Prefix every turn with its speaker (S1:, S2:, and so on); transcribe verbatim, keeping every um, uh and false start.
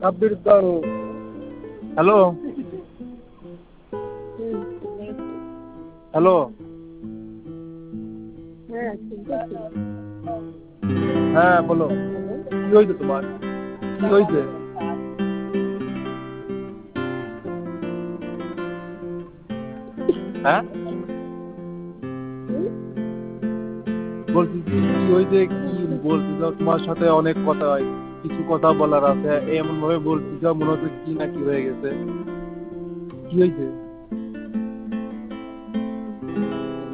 S1: সাব্বির দাও hello hello হ্যাঁ বলো কি হয়েছে তোমার কি হয়েছে হ্যাঁ বলছি কি কি হয়েছে কি বলছি তো তোমার সাথে অনেক কথা হয় কিছু কথা বলার আছে এমন ভাবে বলছি মনে হচ্ছে কি না কি হয়ে গেছে কি হয়েছে